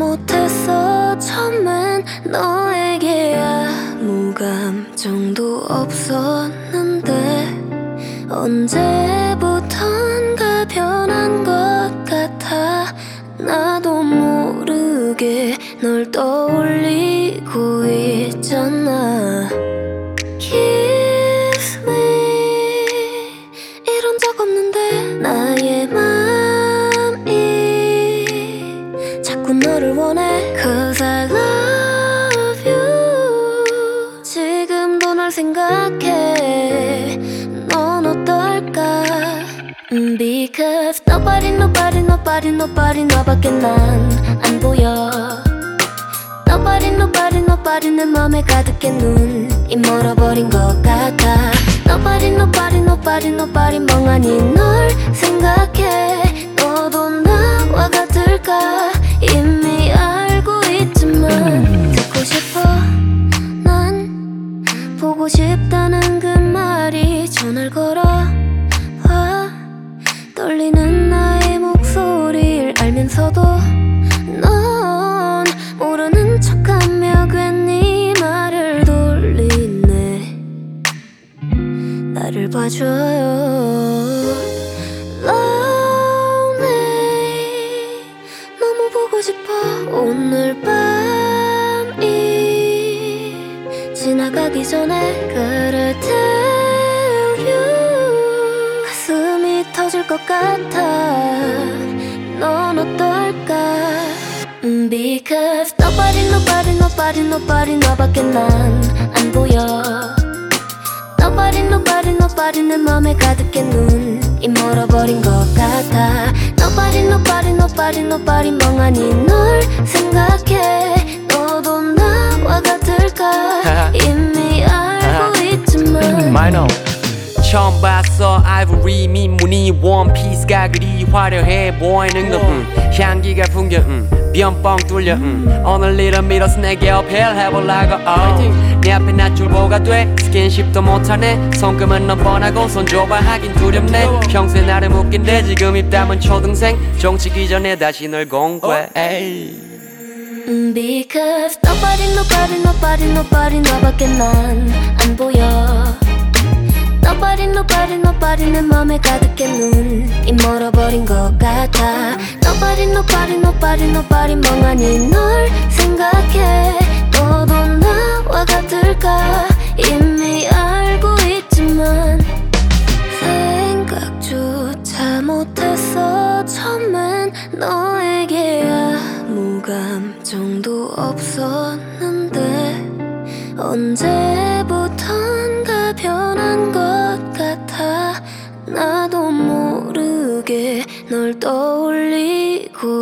못했어. 처음엔 너에게 아무 감정도 없었는데 언제부턴가 변한 것 같아. 나도 모르게 널 떠올리고 있잖아. Kiss me. 이런 적 없는데 나의 맘이 자꾸 너를 원해. Cause I love you. 지금도 널 생각해. 넌 어떨까? Because nobody 너밖에 난 안 보여. Nobody 내 맘에 가득해 눈이 멀어버린 것 같아. Nobody 멍하니 널 생각해. 너도 나와 같을까? 이미 알고 있지만 듣고 싶어. 난 보고 싶다는 그 말이 전화를 걸어와. 떨리는 나의 목소리를 알면서도 넌 모르는 척하며 괜히 말을 돌리네. 나를 봐줘요. Lonely. 너무 보고 싶어. 오늘 밤이 지나가기 전에 그를 tell you. 가슴이 터질 것 같아. 넌 어떨까? Because nobody 너밖에 난 안 보여. Nobody 내 맘에 가득해 눈이 멀어버린 것 같아. Nobody 멍하니 널 생각해. 너도 나와 같을까? 이미 알고 있지만 Minor. 처음 봤어 아이보리 민무늬 원피스가 그리 화려해 보이는 거 향기가 풍겨 변뻥 뚫려 오늘 일은 밀어서 내게 어필해보려고 내 앞에 낯줄보가 돼 스킨십도 못하네. 손금은 넌 뻔하고 손줘봐 하긴 두렵네. 평소에 나를 웃긴데 지금 입담은 초등생. 종치기 전에 다시 널 공부해. Because nobody 너밖에 난 안 보여. Nobody 내 맘에 가득해 눈이 멀어버린 것 같아. Nobody 멍하니 널 생각해. 너도 나와 같을까? 이미 알고 있지만 생각조차 못했어. 처음엔 너에게 아무 감정도 없었는데 언제부턴가 변한 것 같아. 나도 모르게 널 떠올리고